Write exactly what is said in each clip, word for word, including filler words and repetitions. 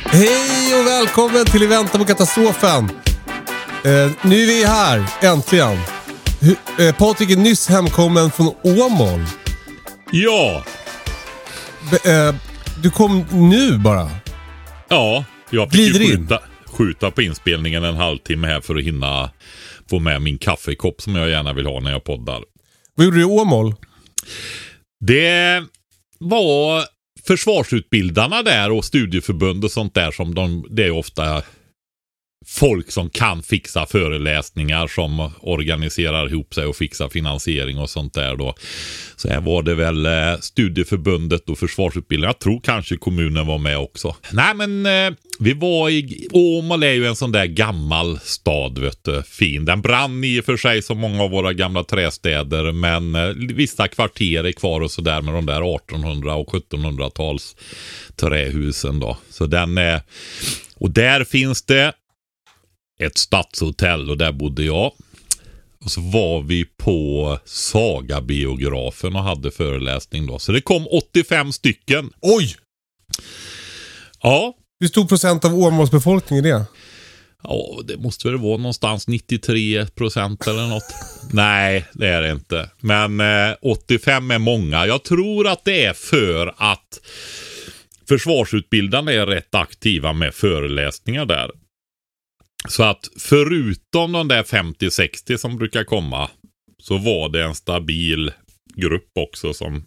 Hej och välkommen till I väntan på katastrofen. eh, Nu är vi här, äntligen. H- eh, Patrik är nyss hemkommen från Åmål. Ja. B- eh, Du kom nu bara. Ja, jag fick Glider ju in. skjuta, skjuta på inspelningen en halvtimme här för att hinna få med min kaffekopp som jag gärna vill ha när jag poddar. Vad gjorde du i Åmål? Det var försvarsutbildarna där och studieförbund och sånt där som de, det är ofta folk som kan fixa föreläsningar som organiserar ihop sig och fixar finansiering och sånt där då. Så här var det väl eh, studieförbundet och försvarsutbildningen. Jag tror kanske kommunen var med också. Nej men eh, vi var i Åmål är ju en sån där gammal stad vet du, fin. Den brann i och för sig som många av våra gamla trästäder men eh, vissa kvarter är kvar och sådär med de där artonhundra- och sjuttonhundratals trähusen då. Så den är, och där finns det ett stadshotell och där bodde jag. Och så var vi på Saga-biografen och hade föreläsning då. Så det kom åttiofem stycken. Oj! Ja. Hur stor procent av Åmåls befolkning är det? Ja, det måste väl vara någonstans nittiotre procent eller något. Nej, det är det inte. Men eh, åttiofem är många. Jag tror att det är för att försvarsutbildarna är rätt aktiva med föreläsningar där. Så att förutom de där femtio sextio som brukar komma så var det en stabil grupp också som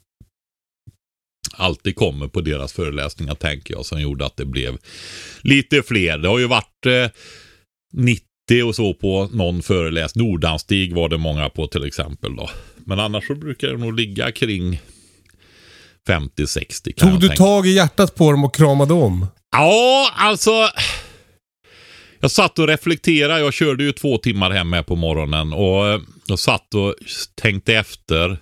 alltid kommer på deras föreläsningar tänker jag som gjorde att det blev lite fler. Det har ju varit eh, nittio och så på någon föreläsning. Nordanstig var det många på till exempel då. Men annars så brukar det nog ligga kring femtio sextio. Tog du tänka. tag i hjärtat på dem och kramade om? Ja, alltså... Jag satt och reflekterade, jag körde ju två timmar hem här på morgonen och jag satt och tänkte efter.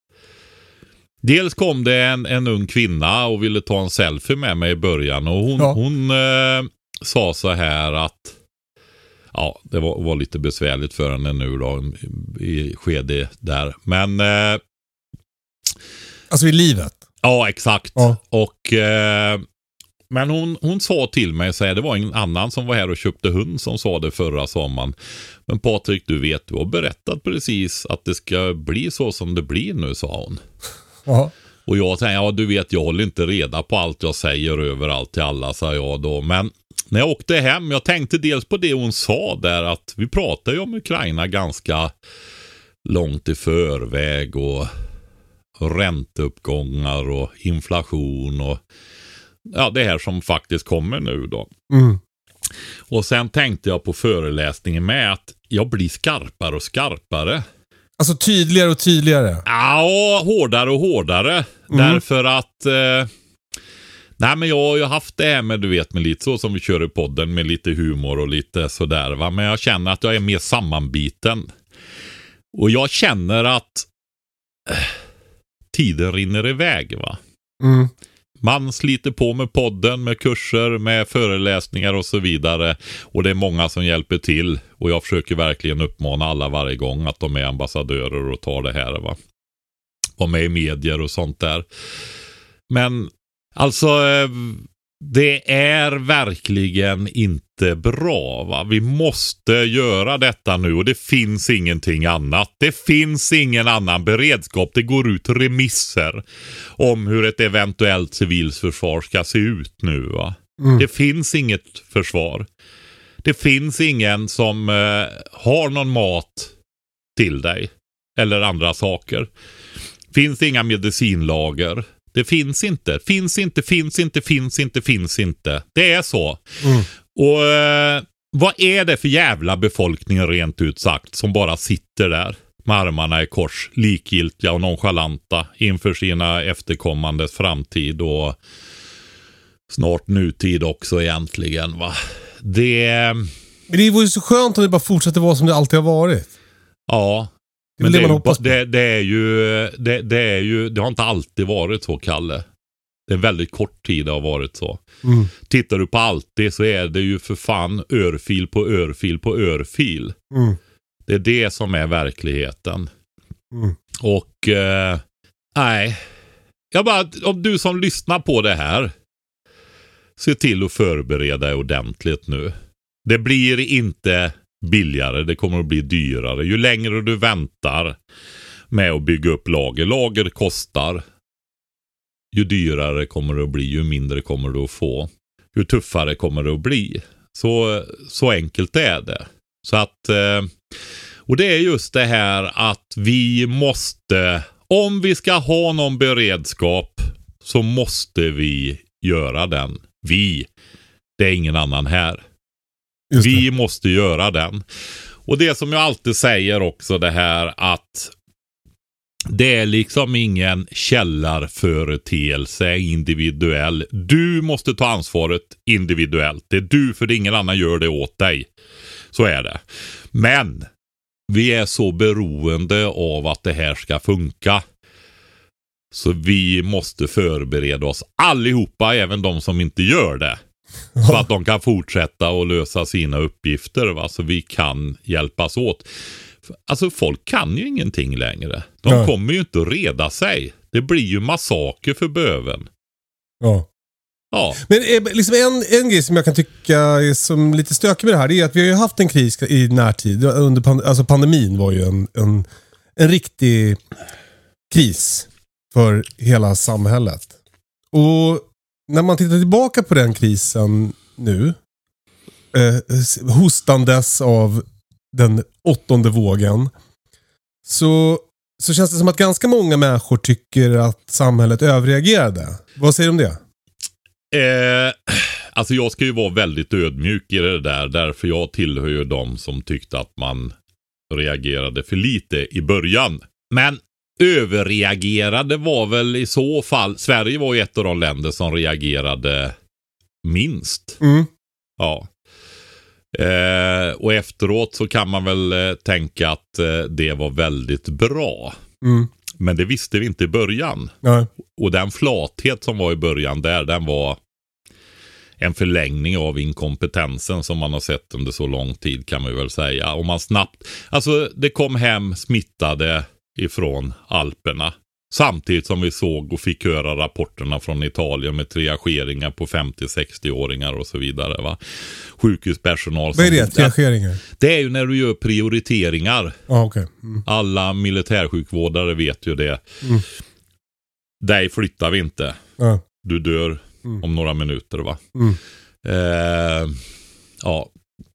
Dels kom det en, en ung kvinna och ville ta en selfie med mig i början och hon, ja. hon eh, sa så här att ja, det var, var lite besvärligt för henne nu då i skede där. Men eh, alltså i livet? Ja, exakt. Ja. Och eh, men hon, hon sa till mig så här, det var en annan som var här och köpte hund som sa det förra sommaren. Men Patrik, du vet, du har berättat precis att det ska bli så som det blir nu, sa hon. Ja. Och jag tänkte, ja du vet, jag håller inte reda på allt jag säger överallt till alla, sa jag då. Men när jag åkte hem, jag tänkte dels på det hon sa där, att vi pratar ju om Ukraina ganska långt i förväg och ränteuppgångar och inflation och ja, det här som faktiskt kommer nu då. Mm. Och sen tänkte jag på föreläsningen med att jag blir skarpare och skarpare. Alltså tydligare och tydligare? Ja, hårdare och hårdare. Mm. Därför att eh, nej men jag har ju haft det här med, du vet, med lite så som vi kör i podden med lite humor och lite sådär va. Men jag känner att jag är mer sammanbiten. Och jag känner att eh, tiden rinner iväg va. Mm. Man sliter på med podden, med kurser, med föreläsningar och så vidare. Och det är många som hjälper till. Och jag försöker verkligen uppmana alla varje gång att de är ambassadörer och tar det här va. Var med i medier och sånt där. Men alltså det är verkligen inte bra va. Vi måste göra detta nu och det finns ingenting annat. Det finns ingen annan beredskap. Det går ut remisser om hur ett eventuellt civilförsvar ska se ut nu va. Mm. Det finns inget försvar. Det finns ingen som eh, har någon mat till dig eller andra saker. Finns inga medicinlager. Det finns inte, finns inte, finns inte, finns inte, finns inte. Det är så. Mm. Och eh, vad är det för jävla befolkning rent ut sagt som bara sitter där med armarna i kors, likgiltiga och nonchalanta inför sina efterkommandes framtid och snart nutid också egentligen va. Det... Men det vore så skönt om det bara fortsätter vara som det alltid har varit. Ja. Det är, Men det, det, är, det, det är ju det, det är ju det har inte alltid varit så, Kalle. Det är väldigt kort tid det har varit så. Mm. Tittar du på alltid så är det ju för fan örfil på örfil på örfil. Mm. Det är det som är verkligheten. Mm. Och eh, nej. Jag bara, om du som lyssnar på det här, se till att förbereda ordentligt nu. Det blir inte billigare, det kommer att bli dyrare. Ju längre du väntar med att bygga upp lager, lager kostar. Ju dyrare kommer det att bli, ju mindre kommer du att få. Ju tuffare kommer det att bli. Så, så enkelt är det. Så att, och det är just det här att vi måste, om vi ska ha någon beredskap så måste vi göra den. Vi, det är ingen annan här. Vi måste göra den. Och det som jag alltid säger också det här att det är liksom ingen källarföreteelse individuell. Du måste ta ansvaret individuellt. Det är du, för det ingen annan gör det åt dig. Så är det. Men vi är så beroende av att det här ska funka. Så vi måste förbereda oss allihopa, även de som inte gör det. Så att de kan fortsätta och lösa sina uppgifter. Va? Så vi kan hjälpas åt. Alltså folk kan ju ingenting längre. De ja. kommer ju inte att reda sig. Det blir ju massaker för böven. Ja. Ja. Men liksom en, en grej som jag kan tycka är som lite stökig med det här, det är att vi har ju haft en kris i närtid. Under pand- alltså pandemin var ju en, en, en riktig kris för hela samhället. Och när man tittar tillbaka på den krisen nu, eh, hostandes av den åttonde vågen, så, så känns det som att ganska många människor tycker att samhället överreagerade. Vad säger du om det? Eh, alltså jag ska ju vara väldigt ödmjuk i det där, därför jag tillhör ju de som tyckte att man reagerade för lite i början. Men överreagerade var väl i så fall, Sverige var ju ett av de länder som reagerade minst. Mm. Ja. Eh, och efteråt så kan man väl eh, tänka att eh, det var väldigt bra. Mm. Men det visste vi inte i början. Nej. Och den flathet som var i början där, den var en förlängning av inkompetensen som man har sett under så lång tid, kan man väl säga. Och man snabbt, alltså det kom hem smittade ifrån Alperna. Samtidigt som vi såg och fick höra rapporterna från Italien med triageringar på femtio-sextio-åringar och så vidare. Va? Sjukhuspersonal. Vad är det? Triageringar? Det är ju när du gör prioriteringar. Ah, okay. Mm. Alla militärsjukvårdare vet ju det. Mm. Dig flyttar vi inte. Ah. Du dör mm. om några minuter, va? Mm. Eh, ja.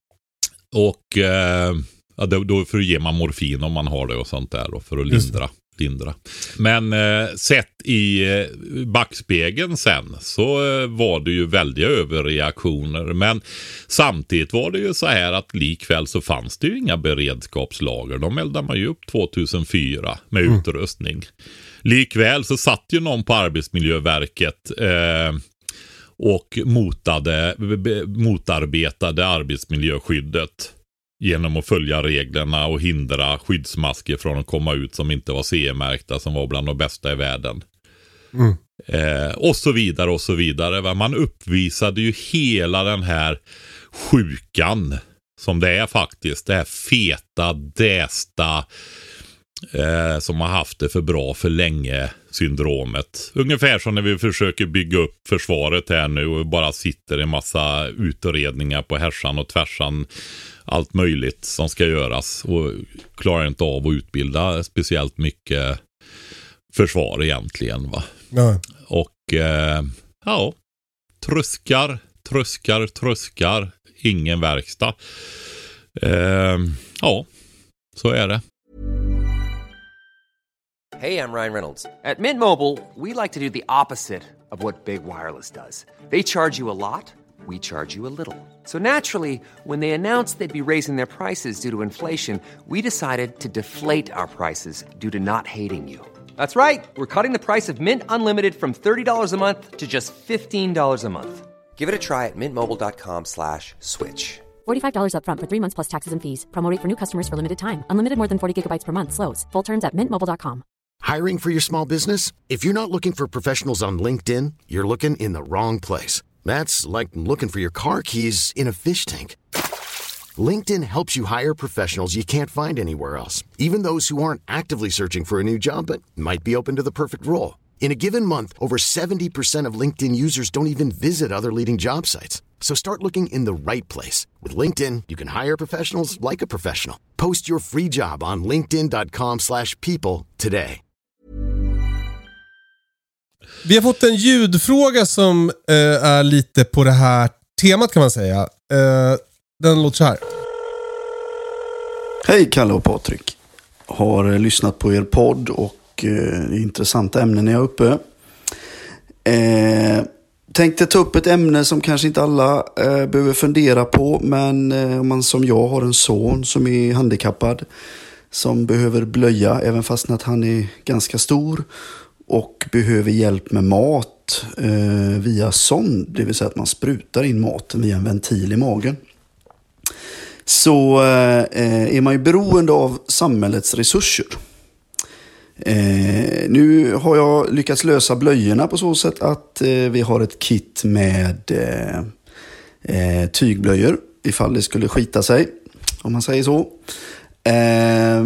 Och eh, ja, då, då för att ge man morfin om man har det och sånt där. Då, för att lindra. lindra. Men eh, sett i eh, backspegeln sen så eh, var det ju väldiga överreaktioner. Men samtidigt var det ju så här att likväl så fanns det ju inga beredskapslager. De eldade man ju upp tvåtusenfyra med mm. utrustning. Likväl så satt ju någon på Arbetsmiljöverket eh, och motade, motarbetade arbetsmiljöskyddet genom att följa reglerna och hindra skyddsmasker från att komma ut som inte var C E-märkta, som var bland de bästa i världen. Mm. Eh, och så vidare och så vidare. Man uppvisade ju hela den här sjukan som det är faktiskt. Det här feta, dästa eh, som har haft det för bra för länge syndromet. Ungefär som när vi försöker bygga upp försvaret här nu och bara sitter en massa utredningar på härsan och tvärsan, allt möjligt som ska göras och klarar inte av att utbilda speciellt mycket försvar egentligen, va? Ja. Och eh, ja, tröskar, tröskar, tröskar, ingen verkstad. Eh, ja, så är det. Hey, I'm Ryan Reynolds. At Mint Mobile, we like to do the opposite of what Big Wireless does. They charge you a lot, we charge you a little. So naturally, when they announced they'd be raising their prices due to inflation, we decided to deflate our prices due to not hating you. That's right. We're cutting the price of Mint Unlimited from thirty dollars a month to just fifteen dollars a month. Give it a try at mintmobile.com slash switch. forty-five dollars up front for three months plus taxes and fees. Promo rate for new customers for limited time. Unlimited more than forty gigabytes per month. Slows full terms at mint mobile dot com. Hiring for your small business? If you're not looking for professionals on LinkedIn, you're looking in the wrong place. That's like looking for your car keys in a fish tank. LinkedIn helps you hire professionals you can't find anywhere else, even those who aren't actively searching for a new job but might be open to the perfect role. In a given month, over seventy percent of LinkedIn users don't even visit other leading job sites. So start looking in the right place. With LinkedIn, you can hire professionals like a professional. Post your free job on linkedin dot com slash people today. Vi har fått en ljudfråga som eh, är lite på det här temat kan man säga. Eh, den låter så här. Hej Kalle och Patrik. Har lyssnat på er podd och eh, intressanta ämnen är uppe. Eh, tänkte ta upp ett ämne som kanske inte alla eh, behöver fundera på. Men eh, om man som jag har en son som är handikappad. Som behöver blöja även fast att han är ganska stor. Och behöver hjälp med mat eh, via sond. Det vill säga att man sprutar in maten via en ventil i magen. Så eh, är man ju beroende av samhällets resurser. Eh, nu har jag lyckats lösa blöjorna på så sätt att eh, vi har ett kit med eh, eh, tygblöjor. Ifall det skulle skita sig, om man säger så. Eh,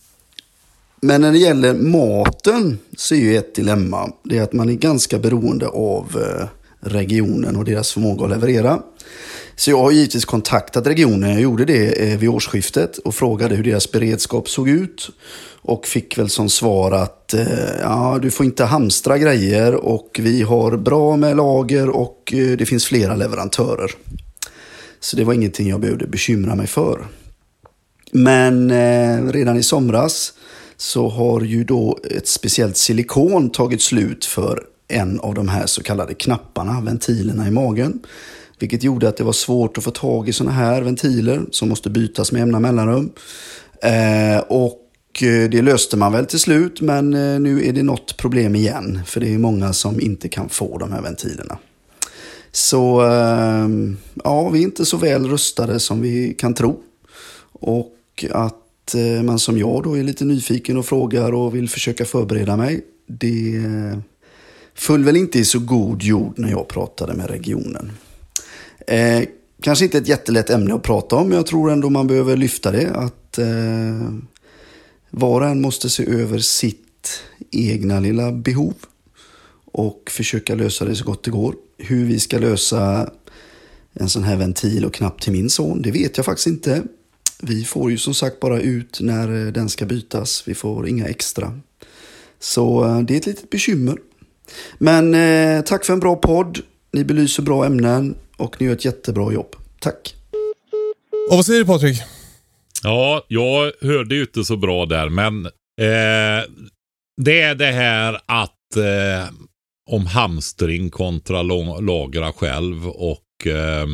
men när det gäller maten så är ju ett dilemma. Det är att man är ganska beroende av eh, regionen och deras förmåga att leverera. Så jag har givetvis kontaktat regionen. Jag gjorde det vid årsskiftet och frågade hur deras beredskap såg ut. Och fick väl som svar att ja, du får inte hamstra grejer och vi har bra med lager och det finns flera leverantörer. Så det var ingenting jag behövde bekymra mig för. Men eh, redan i somras så har ju då ett speciellt silikon tagit slut för en av de här så kallade knapparna, ventilerna i magen. Vilket gjorde att det var svårt att få tag i såna här ventiler som måste bytas med jämna mellanrum. Eh, och det löste man väl till slut, men eh, nu är det något problem igen. För det är många som inte kan få de här ventilerna. Så eh, ja, vi är inte så väl rustade som vi kan tro. Och att eh, man som jag då är lite nyfiken och frågar och vill försöka förbereda mig. Det eh, föll väl inte i så god jord när jag pratade med regionen. Eh, kanske inte ett jättelätt ämne att prata om, men jag tror ändå man behöver lyfta det. Att eh, var och en måste se över sitt egna lilla behov och försöka lösa det så gott det går. Hur vi ska lösa en sån här ventil och knapp till min son, det vet jag faktiskt inte. Vi får ju som sagt bara ut när den ska bytas. Vi får inga extra. Så eh, det är ett litet bekymmer. Men eh, tack för en bra podd. Ni belyser bra ämnen. Och ni gör ett jättebra jobb. Tack. Och vad säger du Patrik? Ja, jag hörde ju inte så bra där. Men eh, det är det här att eh, om hamstring kontra lagra själv. Och eh,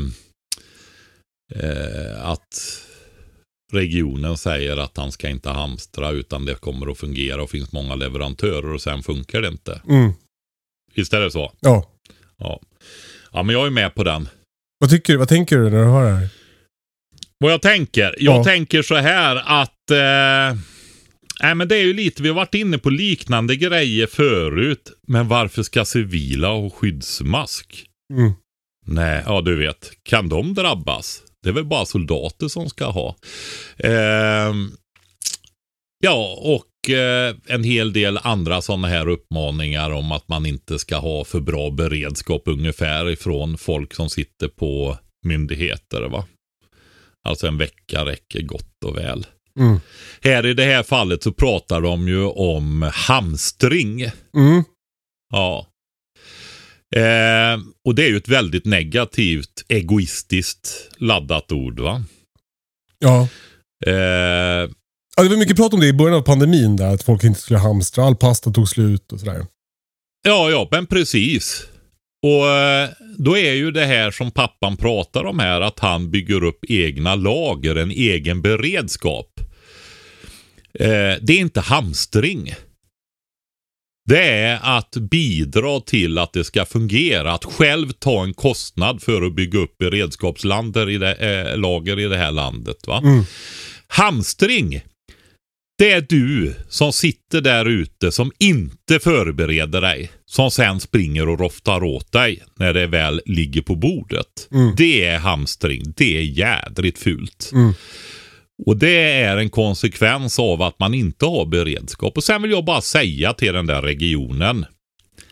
eh, att regionen säger att han ska inte hamstra utan det kommer att fungera. Och finns många leverantörer och sen funkar det inte. Mm. Visst är det så? Ja. Ja. Ja, men jag är med på den. Vad tycker du? Vad tänker du när du hör det här? Vad jag tänker? Jag ja. tänker så här att eh, nej, men det är ju lite, vi har varit inne på liknande grejer förut. Men varför ska civila ha skyddsmask? Mm. Nej, ja du vet. Kan de drabbas? Det är väl bara soldater som ska ha. Eh, ja, och en hel del andra sådana här uppmaningar om att man inte ska ha för bra beredskap ungefär ifrån folk som sitter på myndigheter, va? Alltså en vecka räcker gott och väl. Mm. Här i det här fallet så pratar de ju om hamstring. Mm. Ja. Eh, och det är ju ett väldigt negativt, egoistiskt laddat ord, va? Ja. Eh, Ja, det var mycket prat om det i början av pandemin där, att folk inte skulle hamstra, all pasta tog slut och sådär. Ja, ja, men precis. Och då är ju det här som pappan pratar om här, att han bygger upp egna lager, en egen beredskap. Eh, det är inte hamstring. Det är att bidra till att det ska fungera, att själv ta en kostnad för att bygga upp beredskapslager i det, eh, lager i det här landet, va? Mm. Hamstring, det är du som sitter där ute som inte förbereder dig, som sen springer och roftar åt dig när det väl ligger på bordet. Mm. Det är hamstring, det är jädrigt fult. Mm. Och det är en konsekvens av att man inte har beredskap. Och sen vill jag bara säga till den där regionen,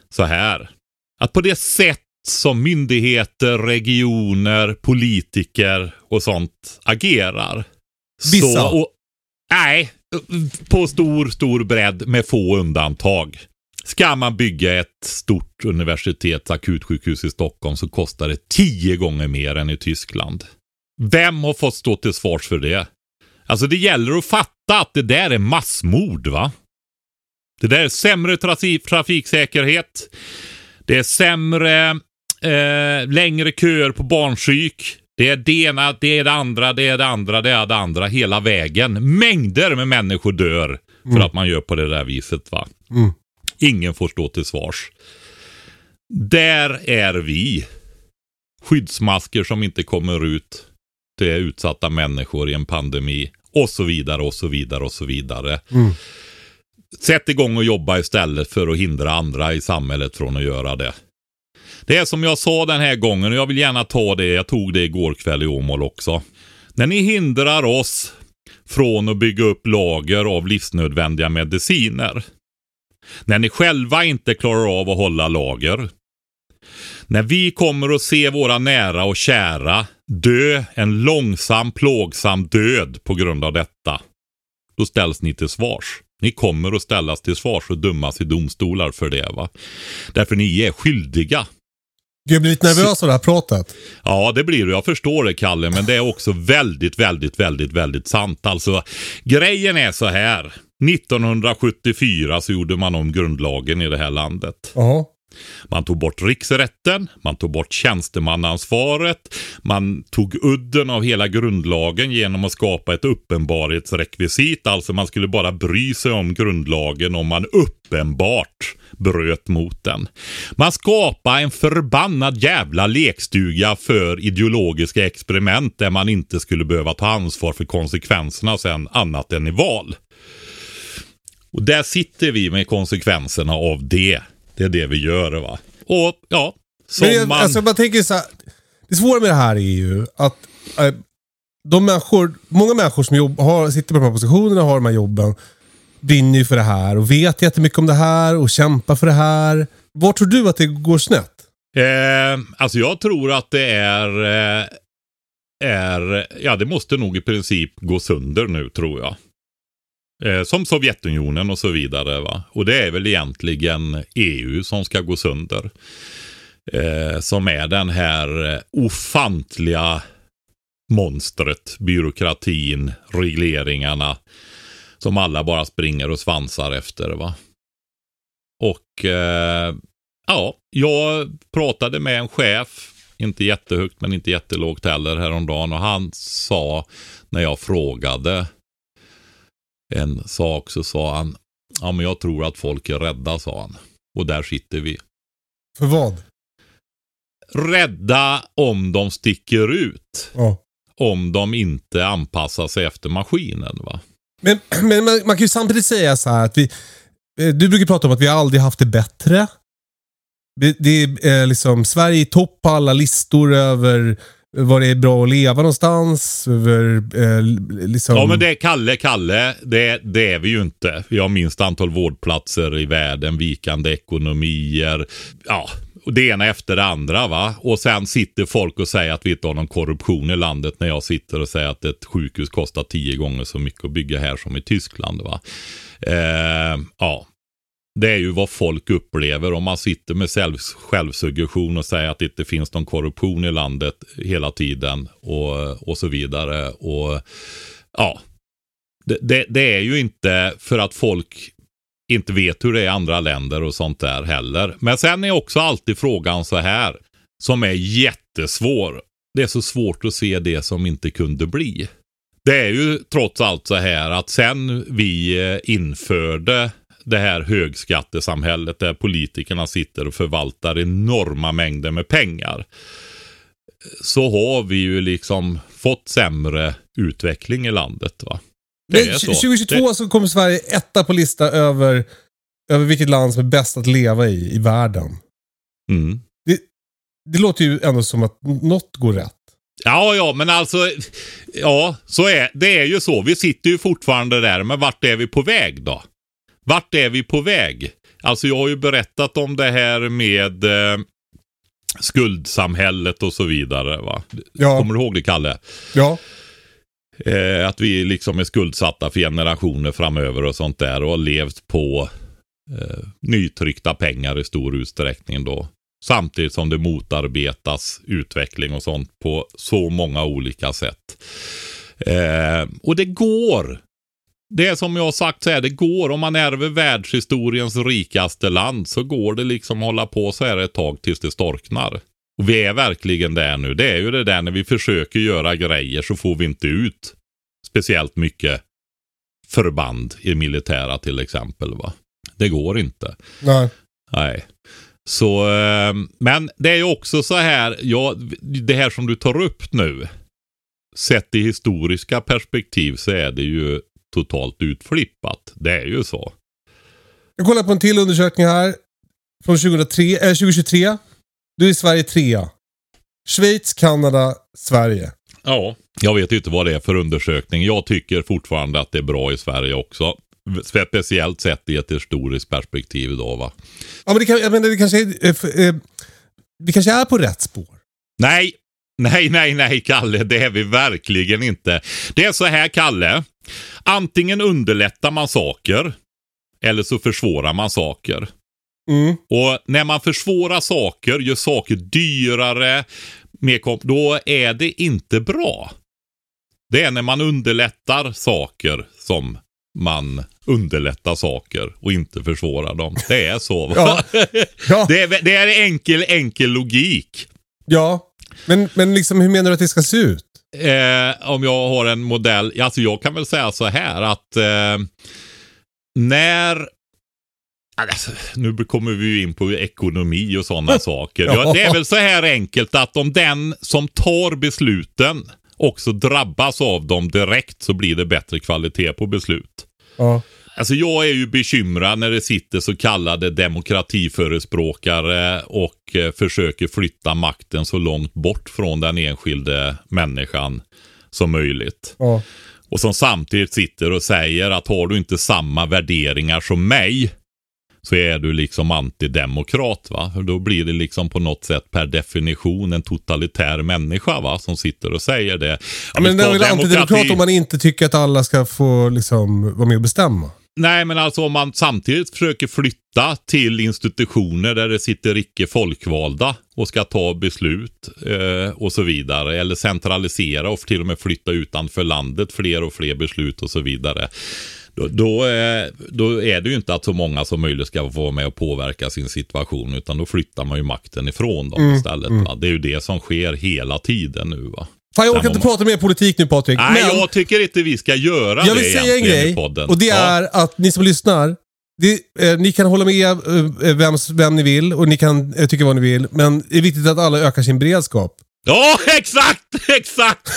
så här. Att på det sätt som myndigheter, regioner, politiker och sånt agerar. Vissa? Så, och, nej, på stor, stor bredd med få undantag. Ska man bygga ett stort universitets akutsjukhus i Stockholm så kostar det tio gånger mer än i Tyskland. Vem har fått stå till svars för det? Alltså det gäller att fatta att det där är massmord, va? Det där är sämre trafik- trafiksäkerhet. Det är sämre, eh, längre köer på barnpsyk. Det är det ena, det är det andra, det är det andra, det är det andra. Hela vägen. Mängder med människor dör för mm. att man gör på det där viset, va? Mm. Ingen får stå till svars. Där är vi. Skyddsmasker som inte kommer ut till utsatta människor i en pandemi. Och så vidare, och så vidare, och så vidare. Mm. Sätt igång och jobba istället för att hindra andra i samhället från att göra det. Det är som jag sa den här gången, och jag vill gärna ta det. Jag tog det igår kväll i Åmål också. När ni hindrar oss från att bygga upp lager av livsnödvändiga mediciner. När ni själva inte klarar av att hålla lager. När vi kommer att se våra nära och kära dö en långsam, plågsam död på grund av detta. Då ställs ni till svars. Ni kommer att ställas till svars och dömas i domstolar för det, va? Därför ni är skyldiga. Jag blir lite nervös av det här pratet. Ja, det blir det. Jag förstår det, Kalle. Men det är också väldigt, väldigt, väldigt, väldigt sant. Alltså, grejen är så här. nittonhundrasjuttiofyra så gjorde man om grundlagen i det här landet. Uh-huh. Man tog bort riksrätten, man tog bort tjänstemannaansvaret, man tog udden av hela grundlagen genom att skapa ett uppenbarhetsrekvisit. Alltså man skulle bara bry sig om grundlagen om man uppenbart bröt mot den. Man skapade en förbannad jävla lekstuga för ideologiska experiment där man inte skulle behöva ta ansvar för konsekvenserna sen annat än i val. Och där sitter vi med konsekvenserna av det. Det är det vi gör, va? Och ja, som Men jag, man... alltså, man tänker så här, det svåra med det här är ju att äh, de människor, många människor som jobb, har, sitter på de här positionerna och har de här jobben brinner ju för det här och vet jättemycket om det här och kämpar för det här. Var tror du att det går snett? Eh, alltså jag tror att det är, eh, är... Ja, det måste nog i princip gå sönder nu, tror jag. Eh, som Sovjetunionen och så vidare, va? Och det är väl egentligen E U som ska gå sönder. Eh, som är den här ofantliga monstret, byråkratin, regleringarna som alla bara springer och svansar efter, va? Och eh, ja, jag pratade med en chef, inte jättehögt men inte jättelågt heller häromdagen, och han sa när jag frågade en sak så sa han, ja men jag tror att folk är rädda, sa han. Och där sitter vi. För vad? Rädda om de sticker ut. Ja. Om de inte anpassar sig efter maskinen, va? Men, men man, man kan ju samtidigt säga så här att vi, du brukar prata om att vi aldrig haft det bättre. Det är liksom Sverige i topp på alla listor över var det är bra att leva någonstans. Över, eh, liksom... Ja, men det är Kalle, Kalle. Det, det är vi ju inte. Vi har minst antal vårdplatser i världen, vikande ekonomier. Ja, och det ena efter det andra, va? Och sen sitter folk och säger att vi inte har någon korruption i landet när jag sitter och säger att ett sjukhus kostar tio gånger så mycket att bygga här som i Tyskland, va? Eh, ja. Det är ju vad folk upplever om man sitter med själv, självsuggestion och säger att det inte finns någon korruption i landet hela tiden och, och så vidare. Och ja, det, det, det är ju inte för att folk inte vet hur det är i andra länder och sånt där heller. Men sen är också alltid frågan så här, som är jättesvår. Det är så svårt att se det som inte kunde bli. Det är ju trots allt så här att sen vi införde det här högskattesamhället där politikerna sitter och förvaltar enorma mängder med pengar, så har vi ju liksom fått sämre utveckling i landet, va? Det är så. tjugohundratjugotvå det... så kommer Sverige etta på lista över, över vilket land som är bäst att leva i i världen. Mm. Det, det låter ju ändå som att något går rätt. Ja, ja, men alltså ja, så är det är ju så. Vi sitter ju fortfarande där, men vart är vi på väg då? Vart är vi på väg? Alltså jag har ju berättat om det här med eh, skuldsamhället och så vidare, va? Ja. Kommer du ihåg det, Kalle? Ja. Eh, att vi liksom är skuldsatta för generationer framöver och sånt där och har levt på eh, nytryckta pengar i stor utsträckning då. Samtidigt som det motarbetas utveckling och sånt på så många olika sätt. Eh, och det går. Det är som jag har sagt så här, det går. Om man ärver världshistoriens rikaste land så går det liksom hålla på så här ett tag tills det storknar. Och vi är verkligen där nu. Det är ju det där när vi försöker göra grejer så får vi inte ut speciellt mycket förband i militära till exempel, va. Det går inte. Nej. Nej. Så, men det är ju också så här, ja, det här som du tar upp nu, sett i historiska perspektiv så är det ju totalt utflippat. Det är ju så. Jag kollar på en till undersökning här från tjugohundratre, äh, tjugohundratjugotre. Du är i Sverige trea. Schweiz, Kanada, Sverige. Ja, jag vet inte vad det är för undersökning. Jag tycker fortfarande att det är bra i Sverige också. Speciellt sett i ett historiskt perspektiv då, va? Ja, men det, kan, jag menar, det kanske är, eh, vi kanske är på rätt spår. Nej, nej, nej, nej, Kalle. Det är vi verkligen inte. Det är så här, Kalle. Antingen underlättar man saker eller så försvårar man saker. Mm. Och när man försvårar saker, gör saker dyrare, mer komp- då är det inte bra. Det är när man underlättar saker som man underlättar saker och inte försvårar dem. Det är så. Ja. Ja. Det är, det är enkel, enkel logik. Ja, men, men liksom, hur menar du att det ska se ut? Eh, om jag har en modell, alltså jag kan väl säga så här att eh, när alltså, nu kommer vi ju in på ekonomi och sådana saker. Ja, det är väl så här enkelt att om den som tar besluten också drabbas av dem direkt så blir det bättre kvalitet på beslut. Ja. Alltså jag är ju bekymrad när det sitter så kallade demokratiförespråkare och eh, försöker flytta makten så långt bort från den enskilde människan som möjligt. Ja. Och som samtidigt sitter och säger att har du inte samma värderingar som mig så är du liksom antidemokrat, va? För då blir det liksom på något sätt per definition en totalitär människa, va? Som sitter och säger det. Ja, men det är väl antidemokrat om man inte tycker att alla ska få liksom vara med och bestämma. Nej, men alltså om man samtidigt försöker flytta till institutioner där det sitter icke folkvalda och ska ta beslut eh, och så vidare. Eller centralisera och till och med flytta utanför landet fler och fler beslut och så vidare. Då, då, är, då är det ju inte att så många som möjligt ska få vara med och påverka sin situation, utan då flyttar man ju makten ifrån dem mm, istället. Va? Det är ju det som sker hela tiden nu, va? Fan, jag orkar inte prata mer politik nu, Patrik. Nej, men jag tycker inte vi ska göra det. Jag vill säga en grej, och det är ja. att ni som lyssnar, det, eh, ni kan hålla med eh, vem, vem ni vill och ni kan eh, tycka vad ni vill, men det är viktigt att alla ökar sin beredskap. Ja, exakt, exakt.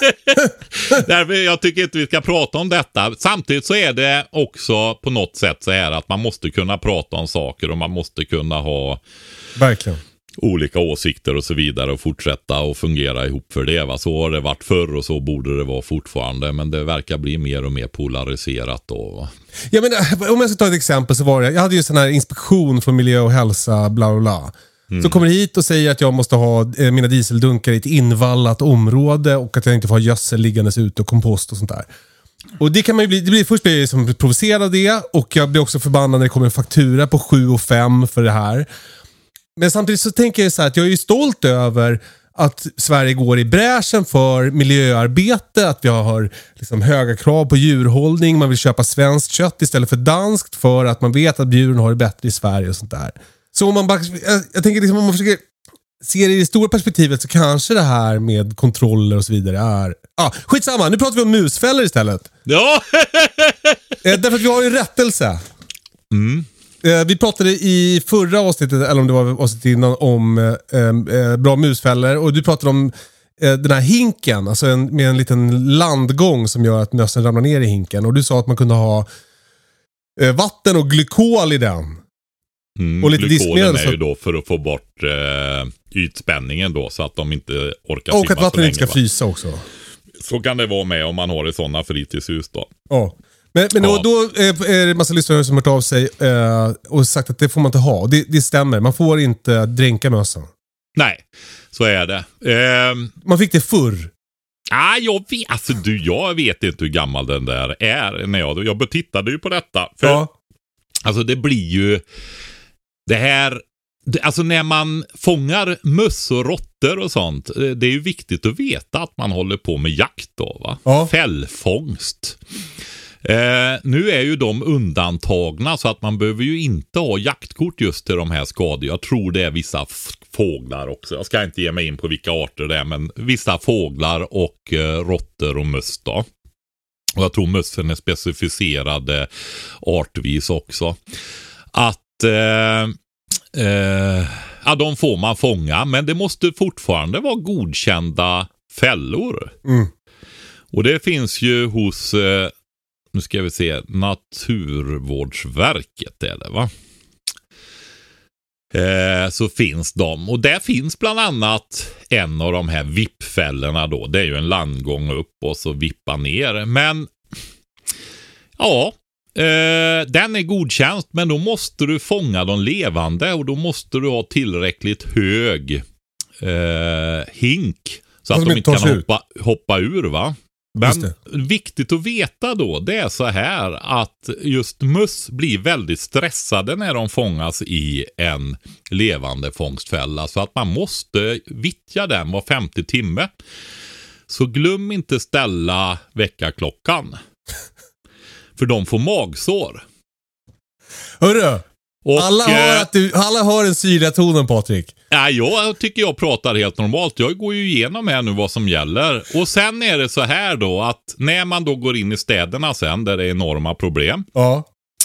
Därför jag tycker inte vi ska prata om detta. Samtidigt så är det också på något sätt så här att man måste kunna prata om saker och man måste kunna ha verkligen olika åsikter och så vidare och fortsätta och fungera ihop för det, va? Så har det varit förr och så borde det vara fortfarande, men det verkar bli mer och mer polariserat då, va? Ja, men om jag ska ta ett exempel så var det, jag hade ju sån här inspektion från miljö och hälsa, bla bla bla. Mm. Så kommer hit och säger att jag måste ha eh, mina dieseldunkar i ett invallat område och att jag inte får ha gödsel liggandes ute och kompost och sånt där. Och det kan man ju bli, det blir, först blir jag liksom provocerad av det, och jag blir också förbannad när det kommer en faktura på sju och fem för det här. Men samtidigt så tänker jag så här att jag är ju stolt över att Sverige går i bräschen för miljöarbete, att vi har liksom höga krav på djurhållning, man vill köpa svenskt kött istället för danskt för att man vet att djuren har det bättre i Sverige och sånt där. Så om man bara, jag, jag tänker liksom om man försöker se det i det stora perspektivet så kanske det här med kontroller och så vidare är... Ah, skitsamma, nu pratar vi om musfällor istället. Ja! eh, därför att vi har ju rättelse. Mm. Eh, vi pratade i förra avsnittet, eller om det var avsnittet innan, om eh, eh, bra musfällor. Och du pratade om eh, den här hinken, alltså en, med en liten landgång som gör att mössen ramlar ner i hinken. Och du sa att man kunde ha eh, vatten och glykol i den. Mm, och lite glykolen är ju då för att få bort eh, ytspänningen då, så att de inte orkar simma. Och att vattnet inte ska va? frysa också. Så kan det vara med om man har i sådana fritidshus då. Ja. Men, men Ja. då, då är det en massa lyssnare som har hört av sig eh, och sagt att det får man inte ha. Det, det stämmer, man får inte dränka mössan. Nej, så är det. Ehm, Man fick det förr. ah, jag vet, alltså du, jag vet inte hur gammal den där är. När jag, jag tittade ju på detta. För, Ja. alltså det blir ju det här, det, alltså när man fångar möss och råttor och sånt, det är ju viktigt att veta att man håller på med jakt då, va? Ja. Fällfångst. Eh, nu är ju de undantagna så att man behöver ju inte ha jaktkort just till de här skador. Jag tror det är vissa f- fåglar också. Jag ska inte ge mig in på vilka arter det är, men vissa fåglar och eh, råttor och möss då. Och jag tror mössen är specificerade artvis också. Att eh, eh, ja, de får man fånga, men det måste fortfarande vara godkända fällor. Mm. Och det finns ju hos eh, nu ska vi se, Naturvårdsverket är det, va? Eh, så finns de. Och där finns bland annat en av de här vippfällorna då. Det är ju en landgång upp och så vippa ner. Men ja, eh, den är godkänd, men då måste du fånga de levande och då måste du ha tillräckligt hög eh, hink så att de de inte inte tar kan sig hoppa, hoppa ur, va? Just Men det. viktigt att veta då, det är så här att just möss blir väldigt stressade när de fångas i en levande fångstfälla. Så att man måste vittja den var femte timme. Så glöm inte ställa väckarklockan. För de får magsår. Hörru, Och, alla, hör eh, att du, alla hör den syrliga tonen, Patrik. Ja, jag tycker jag pratar helt normalt. Jag går ju igenom här nu vad som gäller. Och sen är det så här då att när man då går in i städerna sen där det är enorma problem. Ja,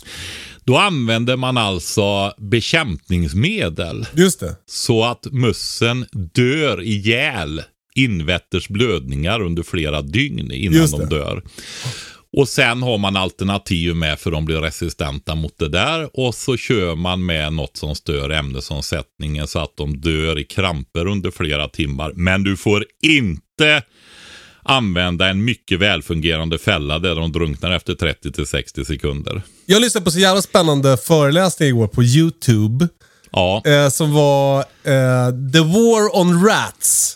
Då använder man alltså bekämpningsmedel just det. så att mössen dör ihjäl invetters blödningar under flera dygn innan Just de det. dör. Och sen har man alternativ med för de blir resistenta mot det där. Och så kör man med något som stör ämnesomsättningen så att de dör i kramper under flera timmar. Men du får inte använda en mycket välfungerande fälla där de drunknar efter trettio till sextio sekunder. Jag lyssnade på så jävla spännande föreläsning igår på YouTube. Ja, Eh, som var eh, The War on Rats.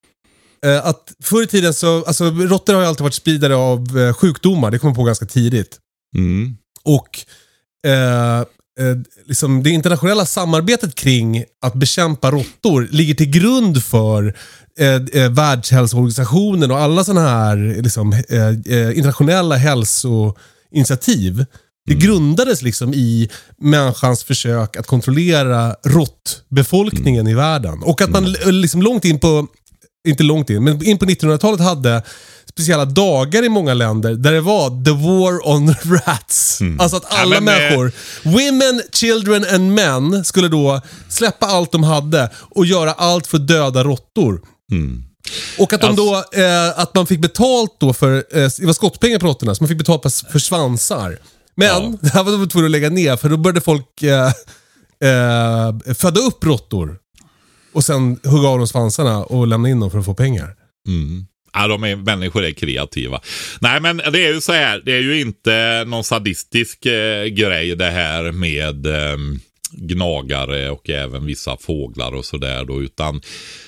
Eh, att förr i tiden så, alltså råttor har ju alltid varit spridare av eh, sjukdomar. Det kom man på ganska tidigt. mm. Och eh, eh, liksom det internationella samarbetet kring att bekämpa råttor ligger till grund för eh, eh, Världshälsoorganisationen och alla sådana här liksom, eh, eh, internationella hälsoinitiativ. Det grundades liksom i människans försök att kontrollera råttbefolkningen mm. i världen. Och att man mm. liksom långt in på, inte långt in, men in på nittonhundratalet hade speciella dagar i många länder där det var The War on Rats. Mm. Alltså att alla ja, men, människor, women, children and men, skulle då släppa allt de hade och göra allt för att döda råttor. Mm. Och att, de då, eh, att man fick betalt då för, eh, det var skottpengar på råttorna, så man fick betalt för svansar. Men Ja. det här var de tvungna att lägga ner, för då började folk eh, eh, föda upp råttor. Och sen hugga av de svansarna och lämna in dem för att få pengar. Mm. Ja, de är, människor är kreativa. Nej, men det är ju så här. Det är ju inte någon sadistisk eh, grej det här med eh, gnagare och även vissa fåglar och sådär då. Utan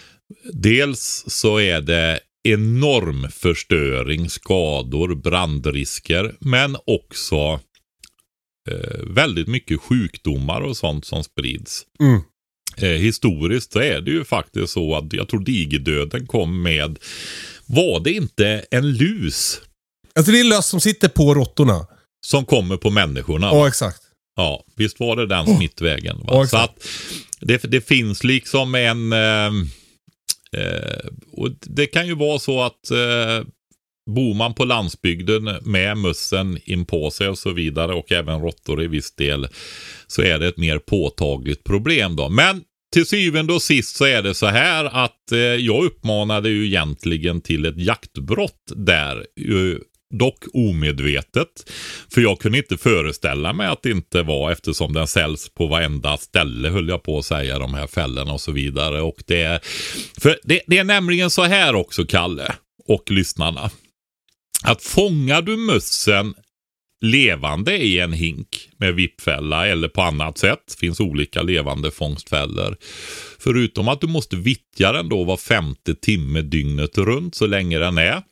dels så är det enorm förstöring, skador, brandrisker. Men också eh, väldigt mycket sjukdomar och sånt som sprids. Mm. Eh, historiskt så är det ju faktiskt så att jag tror digerdöden kom med, var det inte en lus Alltså det är löss som sitter på råttorna. som kommer på människorna? Ja, exakt. Ja, visst var det den smittvägen. Va? Ja, så exakt. att det, det finns liksom en eh, eh, och det kan ju vara så att eh, bor man på landsbygden med mössen in på sig och så vidare och även råttor i viss del, så är det ett mer påtagligt problem då. Men till syvende och sist så är det så här att eh, jag uppmanade ju egentligen till ett jaktbrott där, eh, dock omedvetet. För jag kunde inte föreställa mig att det inte var, eftersom den säljs på varenda ställe, höll jag på att säga, de här fällorna och så vidare. Och det är, för det, det är nämligen så här också, Kalle och lyssnarna, att fångar du mössen levande i en hink med vippfälla eller på annat sätt. Det finns olika levande fångstfällor. Förutom att du måste vittja den då var femte timme dygnet runt så länge den är.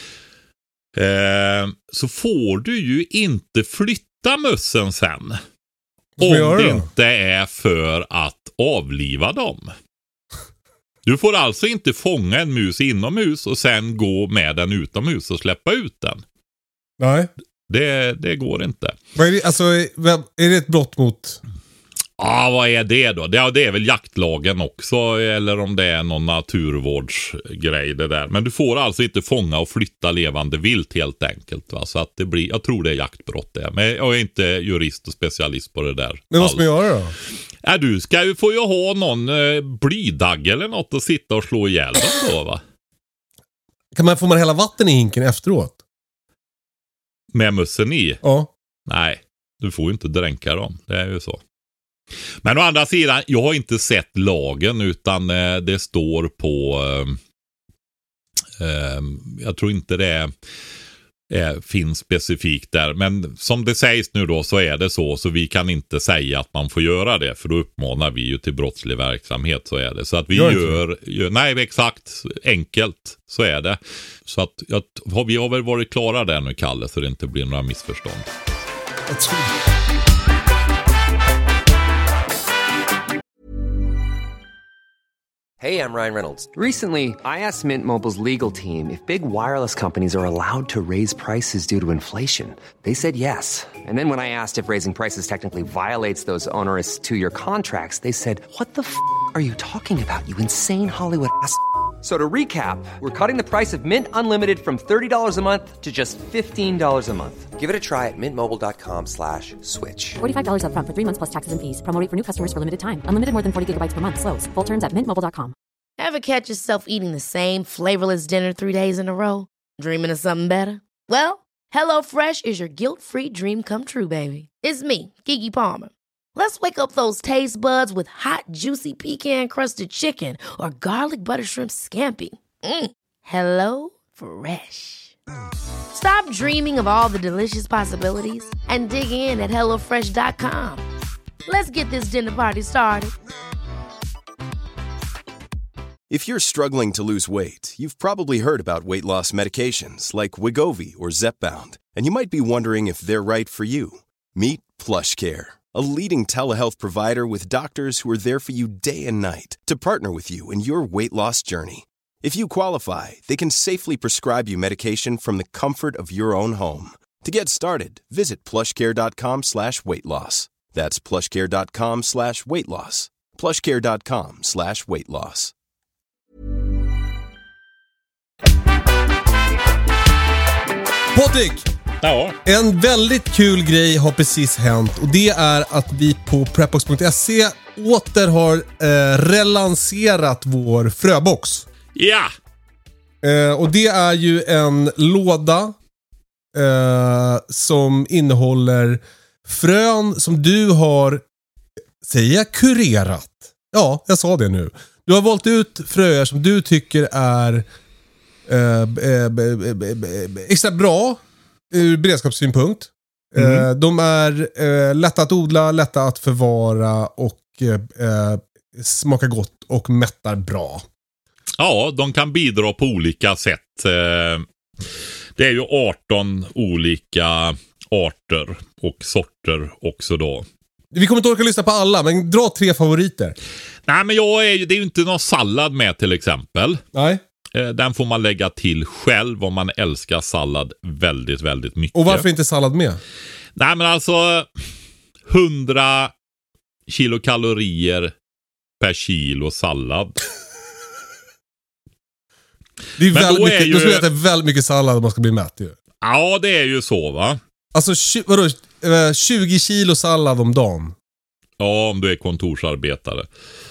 Eh, så får du ju inte flytta mössen sen. Om det inte är för att avliva dem. Du får alltså inte fånga en mus inomhus och sen gå med den utomhus och släppa ut den. Nej. Det, det går inte. Vad är det, alltså, är det ett brott mot... Ja, ah, vad är det då? Det, det är väl jaktlagen också, eller om det är någon naturvårdsgrej det där. Men du får alltså inte fånga och flytta levande vilt helt enkelt. Va? Så att det blir, jag tror det är jaktbrott det. Men jag är inte jurist och specialist på det där. Men vad ska man göra då? Ja, du ska ju få ju ha någon eh, blydagg eller något att sitta och slå ihjäl dem då, va? Kan man, får man hälla vatten i hinken efteråt? Med mössen i? Ja. Nej, du får ju inte dränka dem. Det är ju så. Men å andra sidan, jag har inte sett lagen utan eh, det står på eh, eh, jag tror inte det eh, finns specifikt där. Men som det sägs nu då så är det så. Så vi kan inte säga att man får göra det. För då uppmanar vi ju till brottslig verksamhet, så är det. Så att vi gör, gör, gör nej exakt, enkelt, så är det. Så att jag, vi har väl varit klara där nu, Kalle, så det inte blir några missförstånd. Jag tror... Hey, I'm Ryan Reynolds. Recently, I asked Mint Mobile's legal team if big wireless companies are allowed to raise prices due to inflation. They said yes. And then when I asked if raising prices technically violates those onerous two-year contracts, they said, "What the f*** are you talking about, you insane Hollywood ass?" So to recap, we're cutting the price of Mint Unlimited from thirty dollars a month to just fifteen dollars a month. Give it a try at mintmobile.com slash switch. forty-five dollars up front for three months plus taxes and fees. Promo rate for new customers for limited time. Unlimited more than forty gigabytes per month. Slows full terms at mint mobile dot com. Ever catch yourself eating the same flavorless dinner three days in a row? Dreaming of something better? Well, HelloFresh is your guilt-free dream come true, baby. It's me, Keke Palmer. Let's wake up those taste buds with hot, juicy pecan-crusted chicken or garlic butter shrimp scampi. Mm. Hello Fresh. Stop dreaming of all the delicious possibilities and dig in at hello fresh dot com. Let's get this dinner party started. If you're struggling to lose weight, you've probably heard about weight loss medications like Wegovy or Zepbound, and you might be wondering if they're right for you. Meet PlushCare, a leading telehealth provider with doctors who are there for you day and night to partner with you in your weight loss journey. If you qualify, they can safely prescribe you medication from the comfort of your own home. To get started, visit plushcare.com slash weight loss. That's plushcare.com slash weight loss. plushcare.com slash weight loss. Patrik! Ja. En väldigt kul grej har precis hänt och det är att vi på prepbox punkt se åter har eh, relanserat vår fröbox. Ja! Eh, och det är ju en låda eh, som innehåller frön som du har, säger jag, kurerat. Ja, jag sa det nu. Du har valt ut fröer som du tycker är eh, eh, extra bra ur beredskapssynpunkt. Mm. Eh, de är eh, lätta att odla, lätta att förvara och eh, smakar gott och mättar bra. Ja, de kan bidra på olika sätt. Det är ju arton olika arter och sorter också då. Vi kommer inte orka lyssna på alla, men dra tre favoriter. Nej, men jag är ju, det är ju inte någon sallad med till exempel. Nej. Den får man lägga till själv om man älskar sallad väldigt, väldigt mycket. Och varför inte sallad med? Nej, men alltså hundra kilokalorier per kilo sallad. Det är väldigt mycket, ju... då skulle jag äta väldigt mycket sallad om man ska bli mätt ju. Ja, det är ju så, va? Alltså, vadå, tjugo kilo sallad om dagen? Ja, om du är kontorsarbetare.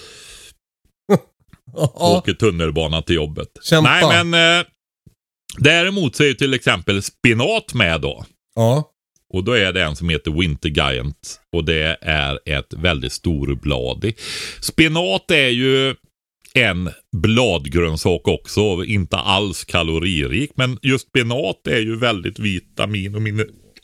Åker tunnelbana till jobbet. Kämpa. Nej, men eh, däremot så är ju till exempel spinat med då. Ja. Och då är det en som heter Winter Giant. Och det är ett väldigt storbladig. Spinat är ju en bladgrönsak också. Inte alls kaloririk. Men just spinat är ju väldigt vitamin och, min-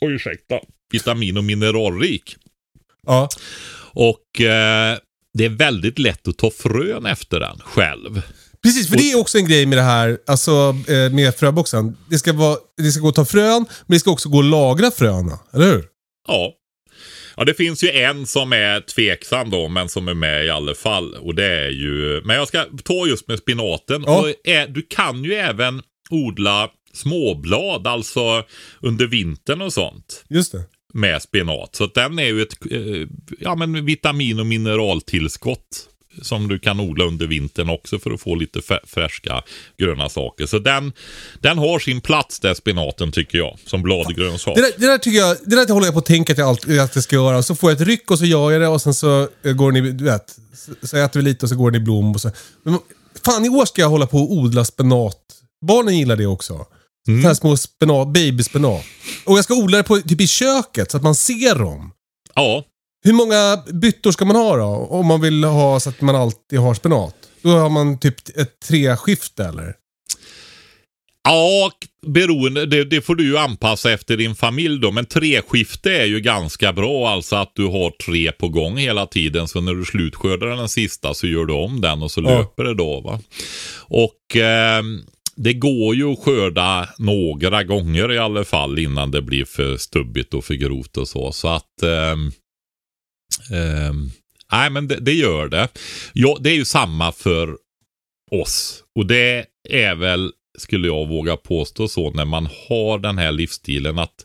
oj ursäkta, vitamin- och mineralrik. Ja. Och eh, det är väldigt lätt att ta frön efter den själv. Precis, för det är också en grej med det här, alltså eh, med fröboxen. Det ska, vara, det ska gå att ta frön, men det ska också gå att lagra fröna, eller hur? Ja. Ja, det finns ju en som är tveksam då, men som är med i alla fall. Och det är ju, men jag ska ta just med spinaten. Ja. Och är, du kan ju även odla småblad, alltså under vintern och sånt. Just det. Med spinat. Så att den är ju ett eh, ja, men vitamin- och mineraltillskott som du kan odla under vintern också för att få lite f- färska gröna saker. Så den, den har sin plats där, spinaten, tycker jag, som bladgrönsak. Det där, det där tycker jag, det där håller jag på att tänka att jag alltid att jag ska göra. Så får jag ett ryck och så gör jag det och sen så går den i, du vet, så äter vi lite och så går den i blom och så. Men fan, i år ska jag hålla på att odla spenat. Barnen gillar det också. Mm. Så här små spenat, babyspenat. Och jag ska odla det på, typ i köket så att man ser dem. Ja. Hur många byttor ska man ha då? Om man vill ha så att man alltid har spenat. Då har man typ ett treskifte eller? Ja, beroende, det, det får du ju anpassa efter din familj då. Men treskifte är ju ganska bra, alltså att du har tre på gång hela tiden. Så när du slutskördar den sista så gör du om den och så ja. löper det då, va? Och eh, det går ju att skörda några gånger i alla fall innan det blir för stubbigt och för grovt och så. Så att eh, eh, nej, men det, det gör det. Ja, det är ju samma för oss. Och det är väl, skulle jag våga påstå, så när man har den här livsstilen att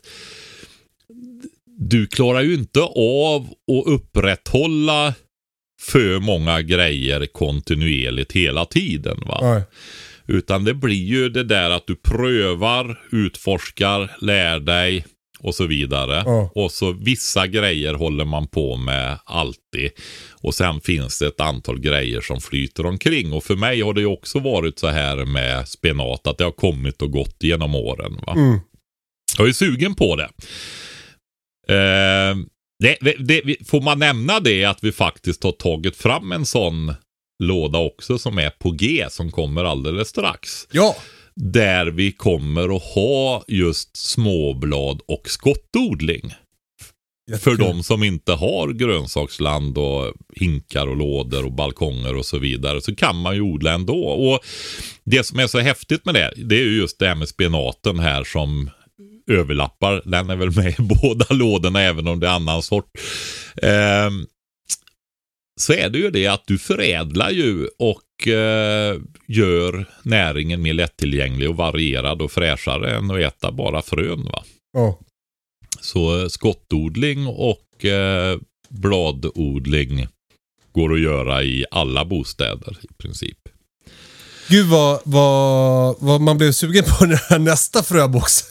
du klarar ju inte av att upprätthålla för många grejer kontinuerligt hela tiden, va? Nej. Utan det blir ju det där att du prövar, utforskar, lär dig och så vidare. Ja. Och så vissa grejer håller man på med alltid. Och sen finns det ett antal grejer som flyter omkring. Och för mig har det ju också varit så här med spenat, att det har kommit och gått genom åren, va? Mm. Jag är sugen på det. Eh, det, det, det. Får man nämna det att vi faktiskt har tagit fram en sån låda också som är på G, som kommer alldeles strax. Ja. Där vi kommer att ha just småblad och skottodling. Jättekul. För de som inte har grönsaksland och hinkar och lådor och balkonger och så vidare, så kan man ju odla ändå. Och det som är så häftigt med det, det är ju just det här med spenaten här som överlappar. Den är väl med i båda lådorna även om det är annan sort. Ehm, så är det ju det att du förädlar ju och eh, gör näringen mer lättillgänglig och varierad och fräschare än att äta bara frön, va? Ja. Så skottodling och eh, bladodling går att göra i alla bostäder i princip. Gud vad, vad, vad man blev sugen på den här nästa fröbox.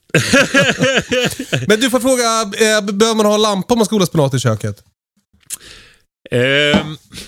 Men du får fråga, eh, behöver man ha lampa om man ska odla spenat i köket? Eh,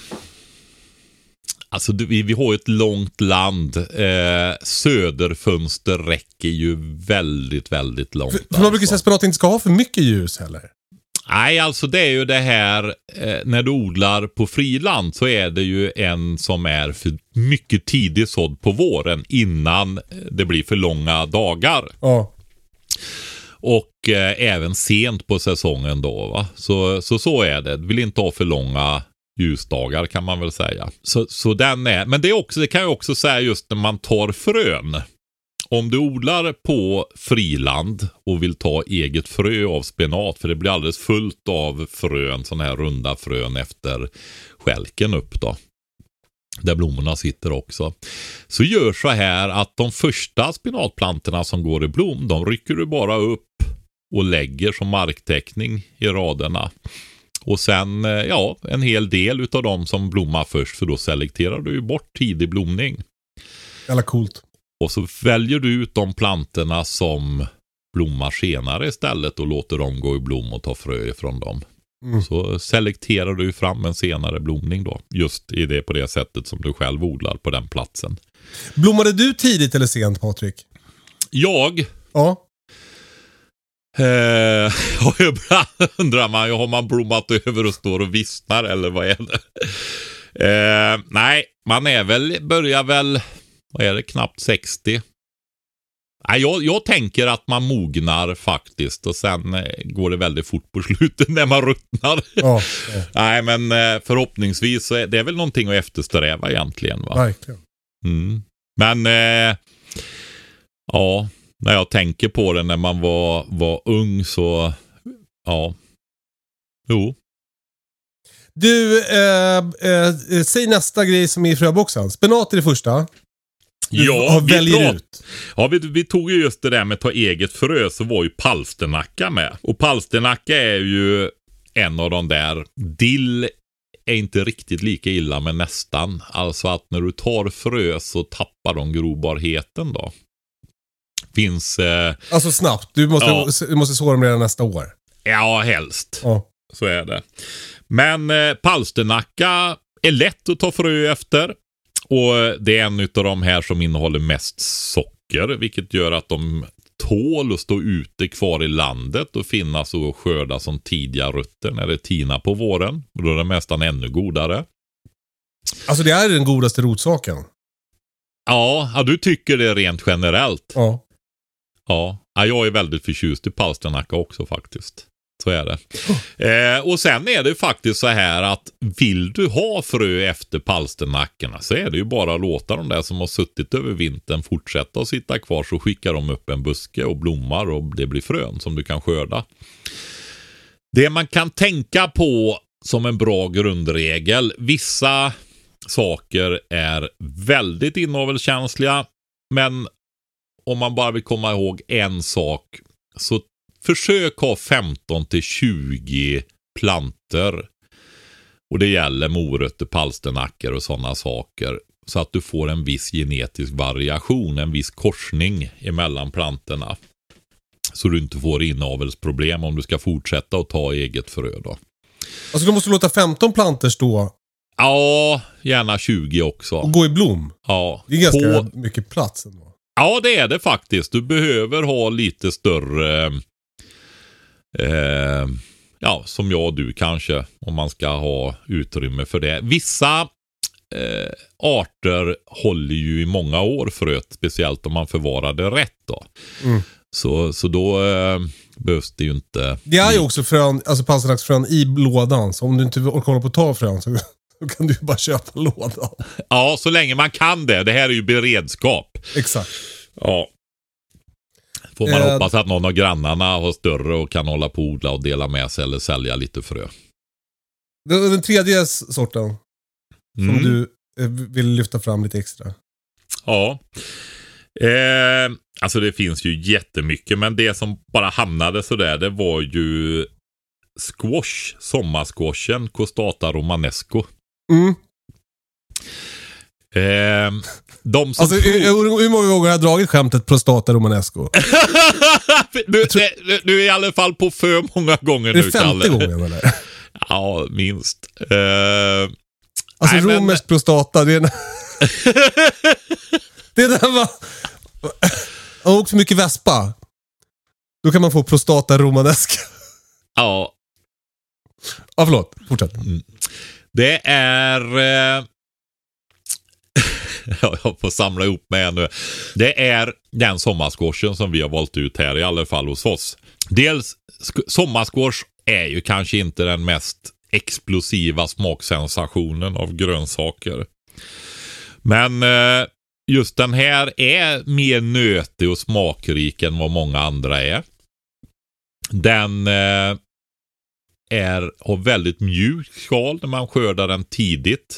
alltså vi, vi har ett långt land. Eh, söderfönster räcker ju väldigt, väldigt långt. För, för man brukar säga att spenat inte ska ha för mycket ljus heller. Nej, alltså det är ju det här eh, när du odlar på friland så är det ju en som är för mycket tidigt sådd på våren innan det blir för långa dagar. Ja. Och eh, även sent på säsongen då, va? Så, så så är det. Du vill inte ha för långa ljusdagar kan man väl säga. Så, så den är, men det, är också, det kan jag också säga just när man tar frön. Om du odlar på friland och vill ta eget frö av spenat, för det blir alldeles fullt av frön, sådana här runda frön efter skälken upp då. Där blommorna sitter också. Så gör så här att de första spenatplantorna som går i blom, de rycker du bara upp och lägger som marktäckning i raderna. Och sen, ja, en hel del utav dem som blommar först, för då selekterar du ju bort tidig blomning. Jävla coolt. Och så väljer du ut de plantorna som blommar senare istället och låter dem gå i blom och ta frö ifrån dem. Mm. Så selekterar du fram en senare blomning då. Just i det på det sättet som du själv odlar på den platsen. Blommade du tidigt eller sent, Patrik? Jag? Ja. Eh, och ibland undrar man, har man blommat över och står och vissnar eller vad är det? Eh, nej, man är väl, börjar väl, vad är det, knappt sextio. Nej, jag, jag tänker att man mognar faktiskt och sen eh, går det väldigt fort på slutet när man ruttnar. Ja, ja. Nej, men eh, förhoppningsvis så är det är väl någonting att eftersträva egentligen, va? Verkligen. Mm. Men eh, ja, när jag tänker på det när man var, var ung så ja, jo. Du, eh, eh, säg nästa grej som är i fröboxen. Spenat är det första. Du ja, vi, väljer prat- ut. ja vi, vi tog ju just det där med att ta eget frö, så var ju palsternacka med. Och palsternacka är ju en av de där. Dill är inte riktigt lika illa, men nästan. Alltså att när du tar frö så tappar de grobarheten då. Finns... Eh, alltså snabbt. Du måste, ja. du måste så dem redan nästa år. Ja, helst. Ja. Så är det. Men eh, palsternacka är lätt att ta frö efter. Och det är en av de här som innehåller mest socker, vilket gör att de tål att stå ute kvar i landet och finnas och skörda som tidiga rötter när det tinar på våren. Och då är det nästan ännu godare. Alltså det är den godaste rotsaken. Ja, ja du tycker det rent generellt. Ja. Ja, ja jag är väldigt förtjust i palsternacka också faktiskt. Så är det. Oh. Eh, och sen är det faktiskt så här att vill du ha frö efter palsternackorna så är det ju bara att låta de där som har suttit över vintern fortsätta att sitta kvar, så skickar de upp en buske och blommar och det blir frön som du kan skörda. Det man kan tänka på som en bra grundregel, vissa saker är väldigt inavelskänsliga, men om man bara vill komma ihåg en sak, så försök ha femton till tjugo planter. Och det gäller morötter, palsternackor och sådana saker. Så att du får en viss genetisk variation, en viss korsning emellan plantorna. Så du inte får inavelsproblem om du ska fortsätta att ta eget frö då. Alltså du måste låta femton planter stå? Ja, gärna tjugo också. Och gå i blom? Ja. Det är ganska på... mycket plats ändå. Ja, det är det faktiskt. Du behöver ha lite större... Eh, ja, som jag och du kanske, om man ska ha utrymme för det. Vissa eh, arter håller ju i många år fröet, speciellt om man förvarar det rätt då. Mm. Så, så då eh, behövs det ju inte... Det är ju också frön, alltså palsternacksfrön i lådan, så om du inte orkar hålla på att ta frön så, så kan du ju bara köpa lådan. Ja, så länge man kan det. Det här är ju beredskap. Exakt. Ja. Får man eh, hoppas att någon av grannarna har större och kan hålla på och odla och dela med sig eller sälja lite frö. Den, den tredje sorten som mm. du eh, vill lyfta fram lite extra. Ja. Eh, alltså det finns ju jättemycket, men det som bara hamnade så där, det var ju squash, sommarsquashen, Costata romanesco. Mm. Eh, de som alltså, prov... hur, hur många gånger har jag dragit skämtet Prostata romanesco? du, tror... du, du är i alla fall på för många gånger nu, Kalle. Är det femte gången eller? Ja, minst. Eh... Alltså Nej, romers men... prostata, det är en... det är där man... Har åkt för mycket vespa. Då kan man få prostata romanesco. Ja. Ja, förlåt. Fortsätt. Mm. Det är... Eh... jag får samla ihop mig nu. Det är den sommarsquashen som vi har valt ut här, i alla fall hos oss. Dels, sommarsquash är ju kanske inte den mest explosiva smaksensationen av grönsaker. Men eh, just den här är mer nötig och smakrik än vad många andra är. Den eh, är, har väldigt mjuk skal när man skördar den tidigt.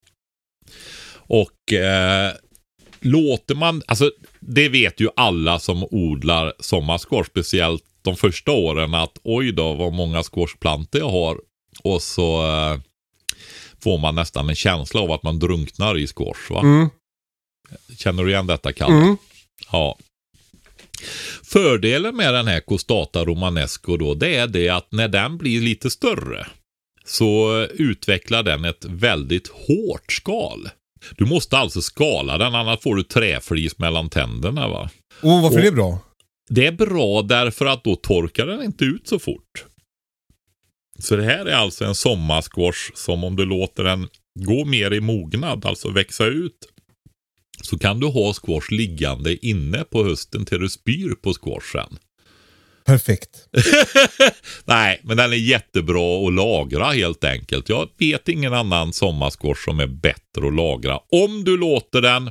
Och eh, låter man, alltså det vet ju alla som odlar sommarsquash, speciellt de första åren, att oj då vad många squashplantor jag har. Och så eh, får man nästan en känsla av att man drunknar i squash, va? Mm. Känner du igen detta, Kalle? Mm. Ja. Fördelen med den här Costata romanesco då, det är det att när den blir lite större så utvecklar den ett väldigt hårt skal. Du måste alltså skala den, annars får du träflis mellan tänderna, va? Och varför och är det bra? Det är bra därför att då torkar den inte ut så fort. Så det här är alltså en sommarsquash som om du låter den gå mer i mognad, alltså växa ut, så kan du ha squash liggande inne på hösten till du spyr på squashen. Perfekt. Nej, men den är jättebra att lagra helt enkelt. Jag vet ingen annan sommarsquash som är bättre att lagra. Om du låter den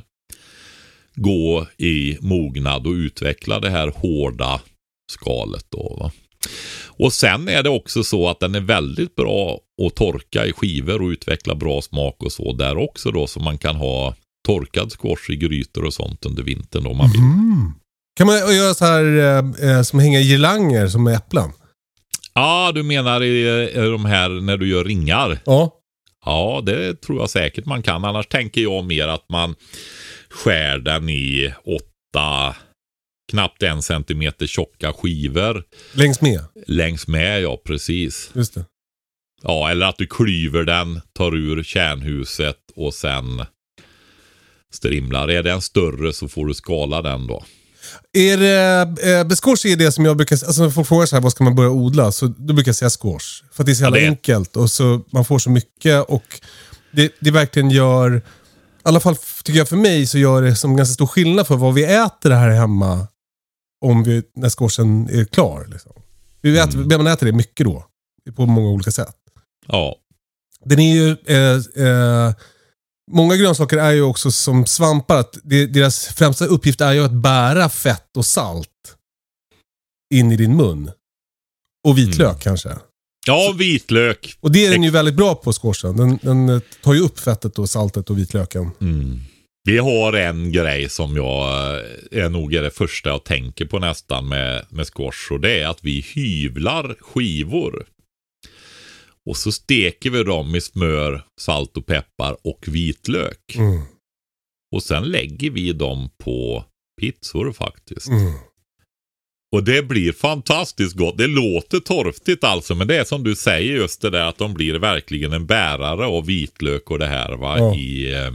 gå i mognad och utveckla det här hårda skalet då, va? Och sen är det också så att den är väldigt bra att torka i skivor och utveckla bra smak och så där också då, så man kan ha torkad squash i grytor och sånt under vintern om man vill. Mm. Kan man göra så här eh, som hänger girlanger som med äpplen? Ja, ah, du menar i, i de här när du gör ringar? Ja. Ja, det tror jag säkert man kan. Annars tänker jag mer att man skär den i åtta, knappt en centimeter tjocka skivor. Längs med? Längs med, ja, precis. Just det. Ja, eller att du klyver den, tar ur kärnhuset och sen strimlar. Är den större så får du skala den då. Är det, eh, squash är det som jag brukar, alltså när folk frågar så här, vad ska man börja odla? Så då brukar jag säga squash. För att det är så jävla ja, enkelt och så man får så mycket och det, det verkligen gör, i alla fall tycker jag för mig så gör det som ganska stor skillnad för vad vi äter här hemma om vi, när squashen är klar. Liksom. Vi äter, mm. man äter det mycket då, på många olika sätt. Ja. Den är ju, eh, eh, många grönsaker är ju också som svampar, att det, deras främsta uppgift är ju att bära fett och salt in i din mun. Och vitlök mm. kanske. Ja, vitlök. Och det är den ju väldigt bra på squashen. Den, den tar ju upp fettet och saltet och vitlöken. Mm. Vi har en grej som jag är nog är det första jag tänker på nästan med, med squash. Och det är att vi hyvlar skivor. Och så steker vi dem i smör, salt och peppar och vitlök. Mm. Och sen lägger vi dem på pizzor faktiskt. Mm. Och det blir fantastiskt gott. Det låter torftigt alltså, men det är som du säger just det där att de blir verkligen en bärare av vitlök och det här va. Ja. I, eh,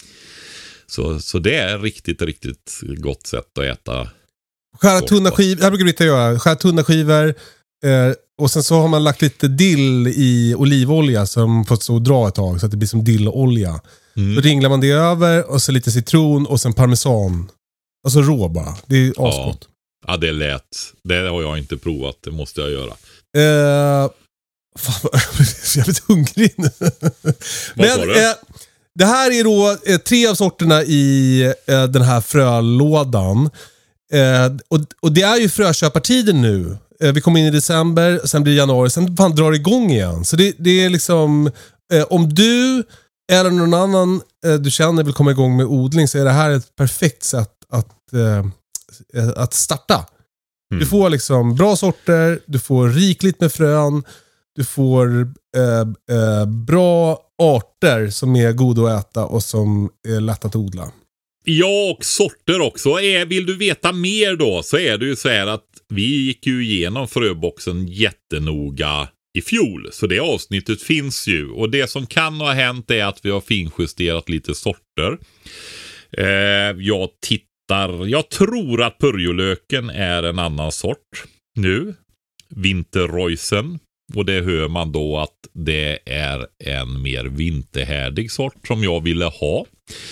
så, så det är riktigt, riktigt gott sätt att äta. Skära tunna skivor, här brukar vi göra. Skära tunna skivor eh, och sen så har man lagt lite dill i olivolja som fått så dra ett tag så att det blir som dillolja. Mm. Då ringlar man det över och så lite citron och sen parmesan. Alltså rå bara. Det är asgott. Ja. Ja, det är lätt. Det har jag inte provat. Det måste jag göra. Uh, fan, jag är jävligt hungrig nu. Men uh, det här är då uh, tre av sorterna i uh, den här frölådan. Uh, och, och det är ju frököpartiden nu. Uh, vi kommer in i december, sen blir det januari, sen fan drar det igång igen. Så det, det är liksom, uh, om du eller någon annan uh, du känner vill komma igång med odling så är det här ett perfekt sätt att... Uh, att starta. Mm. Du får liksom bra sorter, du får rikligt med frön, du får eh, eh, bra arter som är goda att äta och som är lätta att odla. Ja, och sorter också. Är, vill du veta mer då så är det ju så här att vi gick ju igenom fröboxen jättenoga i fjol. Så det avsnittet finns ju. Och det som kan ha hänt är att vi har finjusterat lite sorter. Eh, jag tittar Jag tror att purjolöken är en annan sort nu. Vinterreusen. Och det hör man då att det är en mer vinterhärdig sort som jag ville ha.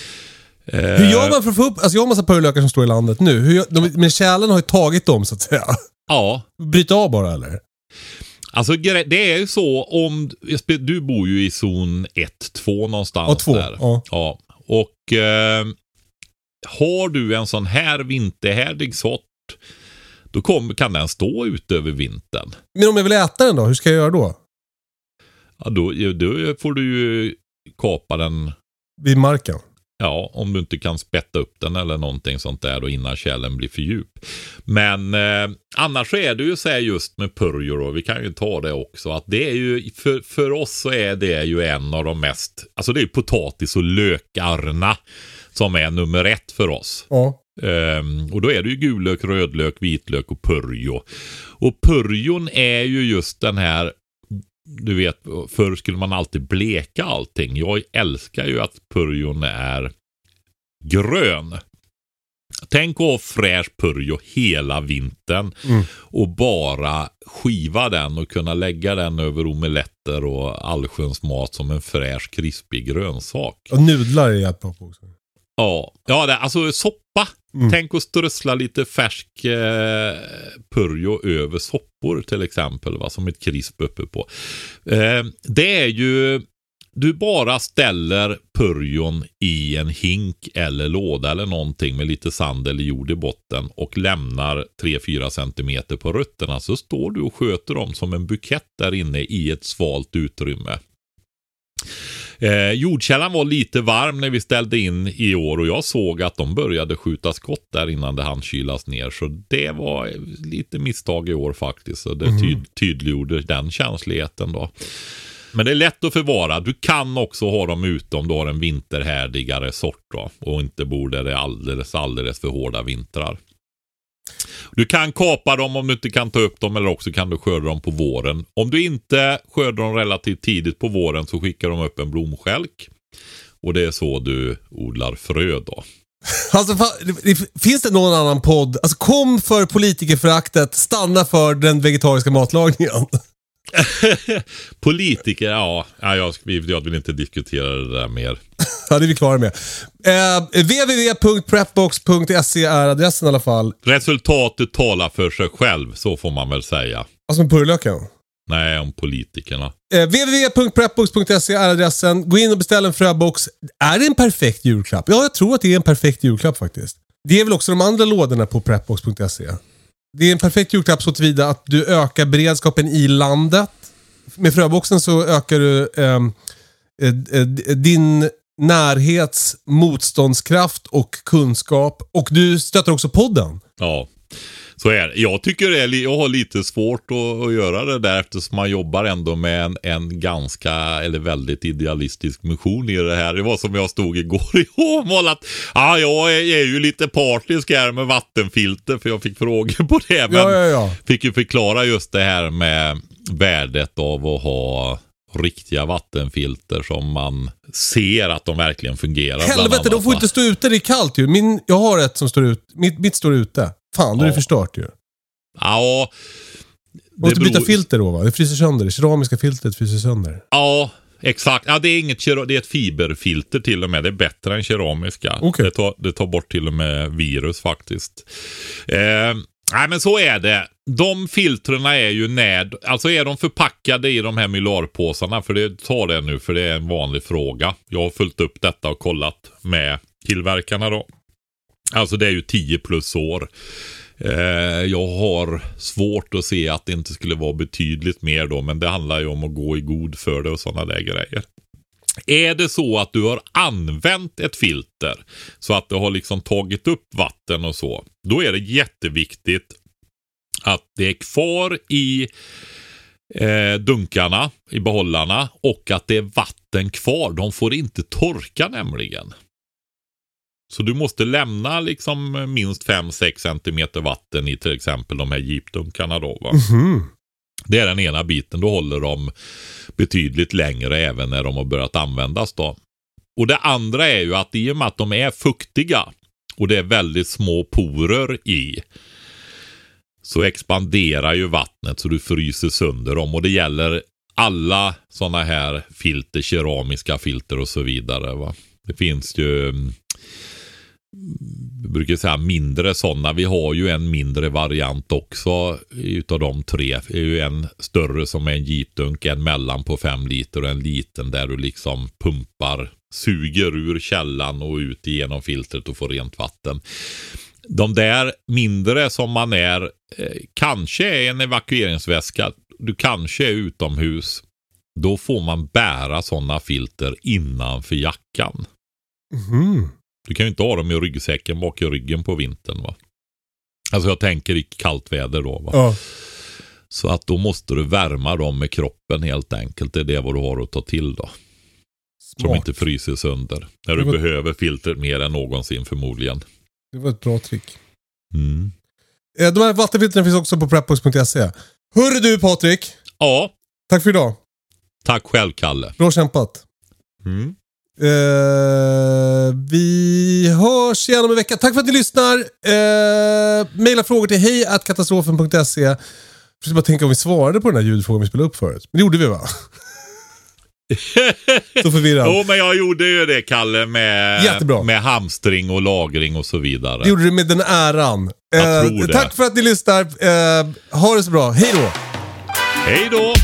Hur gör man för att få upp... Alltså jag har en massa purjolökar som står i landet nu. Hur gör, de, men kärlen har ju tagit dem så att säga. Ja. Bryta av bara eller? Alltså det är ju så om... Du bor ju i zon ett två någonstans. Ja, två. Där. Ja. Ja. Och... Eh, har du en sån här vinterhärdig sort då kommer, kan den stå ute över vintern. Men om jag vill äta den då, hur ska jag göra då? Ja, då, då får du ju kapa den vid marken. Ja, om du inte kan spätta upp den eller någonting sånt där då innan källen blir för djup. Men eh, annars så är det ju så här just med purjor och vi kan ju ta det också att det är ju för, för oss så är det ju en av de mest, alltså det är potatis och lökarna som är nummer ett för oss. Ja. Um, och då är det ju gullök, rödlök, vitlök och purjo. Och purjon är ju just den här, du vet, förr skulle man alltid bleka allting. Jag älskar ju att purjon är grön. Tänk att ha fräsch purjo hela vintern mm. och bara skiva den och kunna lägga den över omeletter och allsköns mat som en fräsch, krispig grönsak. Och nudlar är jättebra på också. Ja, ja det, alltså soppa. Mm. Tänk att strössla lite färsk eh, purjo över soppor till exempel, va, som ett krisp uppe på. Eh, det är ju, du bara ställer purjon i en hink eller låda eller någonting med lite sand eller jord i botten och lämnar tre till fyra centimeter på rötterna, så står du och sköter dem som en bukett där inne i ett svalt utrymme. Eh, jordkällan var lite varm när vi ställde in i år och jag såg att de började skjuta skott där innan det hann kylas ner, så det var lite misstag i år faktiskt, så det ty- tydliggjorde den känsligheten då. Men det är lätt att förvara. Du kan också ha dem ute om du har en vinterhärdigare sort då, och inte bor där det är alldeles, alldeles för hårda vintrar. Du kan kapa dem om du inte kan ta upp dem, eller också kan du skörda dem på våren. Om du inte skördar dem relativt tidigt på våren så skickar de upp en blomskälk. Och det är så du odlar frö då. Alltså, fa- det, finns det någon annan podd? Alltså, kom för politikerföraktet, stanna för den vegetariska matlagningen. Politiker, ja. ja jag, jag vill inte diskutera det där mer. Ja, det är vi klara med. Eh, w w w punkt prepbox punkt se är adressen i alla fall. Resultatet talar för sig själv, så får man väl säga. Alltså med purjolöken? Nej, om politikerna. Eh, w w w punkt prepbox punkt se är adressen. Gå in och beställ en fröbox. Är det en perfekt julklapp? Ja, jag tror att det är en perfekt julklapp faktiskt. Det är väl också de andra lådorna på prepbox punkt se. Det är en perfekt julklapp så tillvida att du ökar beredskapen i landet. Med fröboxen så ökar du eh, eh, din närhets motståndskraft och kunskap. Och du stöttar också podden. Ja, så är det. Jag tycker det är, jag har lite svårt att, att göra det där, eftersom man jobbar ändå med en, en ganska, eller väldigt idealistisk mission i det här. Det var som jag stod igår i Åmål att ah, jag är, är ju lite partisk här med vattenfilter, för jag fick frågor på det. Men ja, ja, ja. fick ju förklara just det här med värdet av att ha riktiga vattenfilter som man ser att de verkligen fungerar. Helvete, de får inte stå ute, det är kallt ju. Min, jag har ett som står ut, mitt, mitt står ute. Fan, då är det förstört ju. Ja. Du måste byta filter då, va? Det fryser sönder. Det keramiska filtret fryser sönder. Ja, exakt. Ja, det är inget kero- det är ett fiberfilter till och med. Det är bättre än keramiska. Okay. Det, tar, det tar bort till och med virus faktiskt. Eh, nej, men så är det. De filtrerna är ju när, alltså är de förpackade i de här mylarpåsarna, för det tar det nu, för det är en vanlig fråga. Jag har följt upp detta och kollat med tillverkarna då. Alltså det är ju tio plus år. Eh, jag har svårt att se att det inte skulle vara betydligt mer då, men det handlar ju om att gå i god för det och sådana där grejer. Är det så att du har använt ett filter så att det har liksom tagit upp vatten och så, då är det jätteviktigt att det är kvar i eh, dunkarna, i behållarna, och att det är vatten kvar. De får inte torka nämligen. Så du måste lämna liksom minst fem till sex centimeter vatten i till exempel de här jeepdunkarna då, va? Mm-hmm. Det är den ena biten. Då håller de betydligt längre även när de har börjat användas då. Och det andra är ju att i och med att de är fuktiga och det är väldigt små porer i, så expanderar ju vattnet så du fryser sönder dem. Och det gäller alla sådana här filter, keramiska filter och så vidare, va? Det finns ju, jag brukar säga, mindre sådana. Vi har ju en mindre variant också utav de tre. Det är ju en större som är en jeepdunk, en mellan på fem liter och en liten där du liksom pumpar, suger ur källan och ut igenom filtret och får rent vatten. De där mindre som man är, eh, kanske är en evakueringsväska, du kanske är utomhus, då får man bära sådana filter innanför jackan. Mm. Du kan ju inte ha dem i ryggsäcken bak i ryggen på vintern, va? Alltså jag tänker i kallt väder då, va? Ja. Så att då måste du värma dem med kroppen helt enkelt. Det är det vad du har att ta till då. Smart. Som inte fryser sönder. När du var... behöver filter mer än någonsin förmodligen. Det var ett bra trick. Mm. De här vattenfilterna finns också på prepbox punkt se. Hörru du Patrik. Ja. Tack för idag. Tack själv, Kalle. Bra kämpat. Mm. Uh, vi hörs igen om en vecka. Tack för att ni lyssnar. Uh, maila frågor till hej at katastrofen punkt se. Jag försöker bara tänka om vi svarade på den här ljudfrågan vi spelade upp förut. Men det gjorde vi, va? Så förvirrad. Jo, men jag gjorde ju det, Kalle, med, Jättebra. med hamstring och lagring och så vidare. Det gjorde du med den äran. Jag Eh, tror det. tack för att ni lyssnar. Eh, ha det så bra. Hej då! Hej då!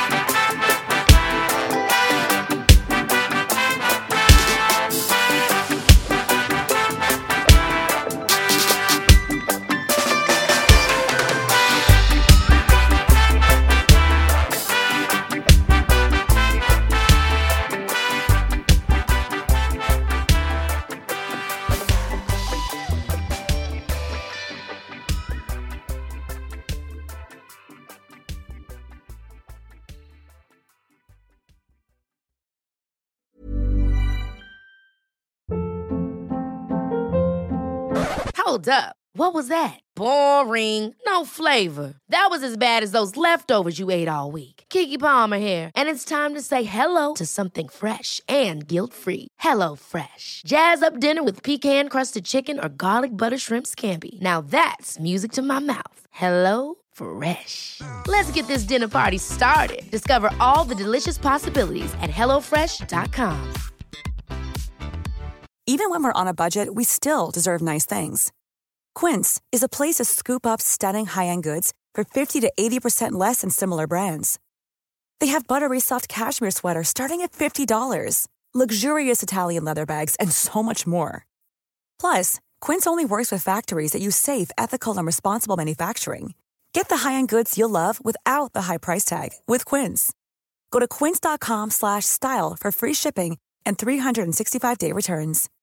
Hold up. What was that? Boring. No flavor. That was as bad as those leftovers you ate all week. Keke Palmer here, and it's time to say hello to something fresh and guilt-free. Hello Fresh. Jazz up dinner with pecan-crusted chicken or garlic butter shrimp scampi. Now that's music to my mouth. Hello Fresh. Let's get this dinner party started. Discover all the delicious possibilities at hello fresh dot com. Even when we're on a budget, we still deserve nice things. Quince is a place to scoop up stunning high-end goods for fifty to eighty percent less than similar brands. They have buttery soft cashmere sweaters starting at fifty dollars, luxurious Italian leather bags, and so much more. Plus, Quince only works with factories that use safe, ethical, and responsible manufacturing. Get the high-end goods you'll love without the high price tag with Quince. Go to quince dot com slash style for free shipping and three sixty-five day returns.